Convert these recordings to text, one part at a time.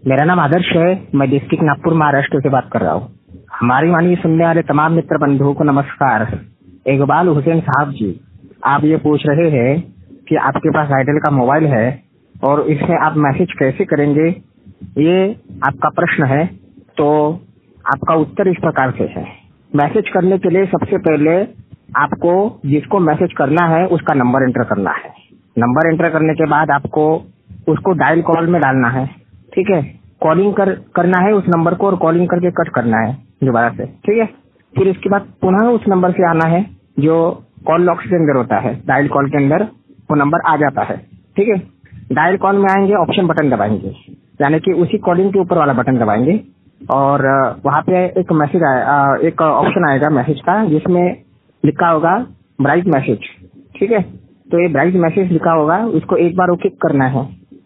मेरा नाम आदर्श है। मैं डिस्ट्रिक्ट नागपुर महाराष्ट्र से बात कर रहा हूँ। हमारी वाणी सुनने वाले तमाम मित्र बंधुओं को नमस्कार। इकबाल हुसैन साहब जी, आप ये पूछ रहे हैं कि आपके पास आइडियल का मोबाइल है और इसमें आप मैसेज कैसे करेंगे, ये आपका प्रश्न है। तो आपका उत्तर इस प्रकार से है। मैसेज करने के लिए सबसे पहले आपको जिसको मैसेज करना है उसका नंबर एंटर करना है। नंबर एंटर करने के बाद आपको उसको डायल कॉल में डालना है। ठीक है, कॉलिंग करना है उस नंबर को और कॉलिंग करके कट करना है दोबारा से। ठीक है, फिर इसके बाद पुनः उस नंबर से आना है जो कॉल लॉक्स के अंदर होता है। डायल कॉल के अंदर वो नंबर आ जाता है। ठीक है, डायल कॉल में आएंगे, ऑप्शन बटन दबाएंगे, यानी कि उसी कॉलिंग के ऊपर वाला बटन दबाएंगे और वहाँ पे एक मैसेज एक ऑप्शन आएगा मैसेज का, जिसमें लिखा होगा ब्राइट मैसेज। ठीक है, तो ये ब्राइट मैसेज लिखा होगा, उसको एक बार ओके करना है।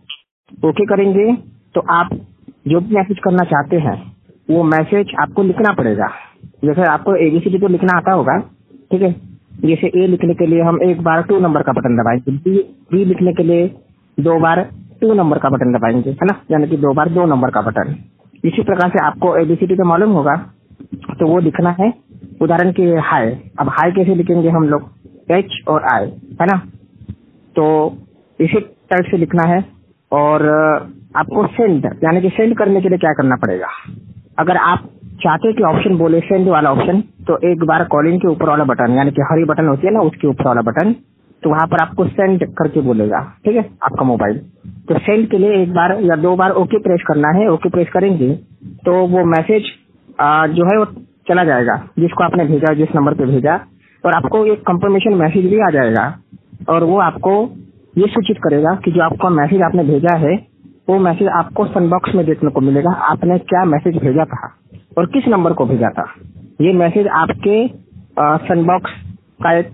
ओके करेंगे तो आप जो भी मैसेज करना चाहते हैं वो मैसेज आपको लिखना पड़ेगा। जैसे आपको एबीसीडी तो लिखना आता होगा। ठीक है, जैसे ए लिखने के लिए हम एक बार 2 नंबर का बटन दबाएंगे, बी लिखने के लिए 2 बार 2 नंबर का बटन दबाएंगे, है ना, यानी कि 2 बार 2 नंबर का बटन। इसी प्रकार से आपको एबीसीडी तो मालूम होगा, तो वो लिखना है। उदाहरण के लिए हाय, अब हाय कैसे लिखेंगे हम लोग, एच और आई, है ना, तो इसी टाइप से लिखना है। और आपको सेंड, यानी कि सेंड करने के लिए क्या करना पड़ेगा, अगर आप चाहते कि ऑप्शन बोले सेंड वाला ऑप्शन, तो एक बार कॉलिंग के ऊपर वाला बटन, यानी कि हरी बटन होती है ना, उसके ऊपर वाला बटन, तो वहां पर आपको सेंड करके बोलेगा। ठीक है, आपका मोबाइल तो सेंड के लिए एक बार या 2 बार ओके प्रेस करना है। ओके प्रेस करेंगे तो वो मैसेज जो है वो चला जाएगा जिसको आपने भेजा, जिस नंबर पे भेजा, और आपको एक कंफर्मेशन मैसेज भी आ जाएगा और वो आपको ये सूचित करेगा कि जो आपका मैसेज आपने भेजा है वो मैसेज आपको सनबॉक्स में देखने को मिलेगा। आपने क्या मैसेज भेजा था और किस नंबर को भेजा था, ये मैसेज आपके सनबॉक्स का एक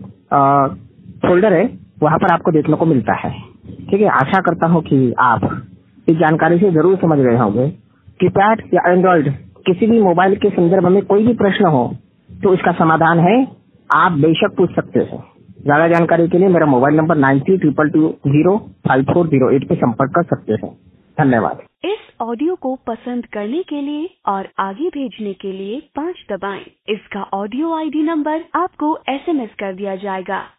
फोल्डर है, वहां पर आपको देखने को मिलता है। ठीक है, आशा करता हूँ कि आप इस जानकारी से जरूर समझ गए होंगे। कीपैड या एंड्रॉइड किसी भी मोबाइल के संदर्भ में कोई भी प्रश्न हो तो इसका समाधान है, आप बेशक पूछ सकते हैं। ज्यादा जानकारी के लिए मेरा मोबाइल नंबर 9322054008 पे संपर्क कर सकते हैं। धन्यवाद। इस ऑडियो को पसंद करने के लिए और आगे भेजने के लिए 5 दबाएं। इसका ऑडियो आईडी नंबर आपको SMS कर दिया जाएगा।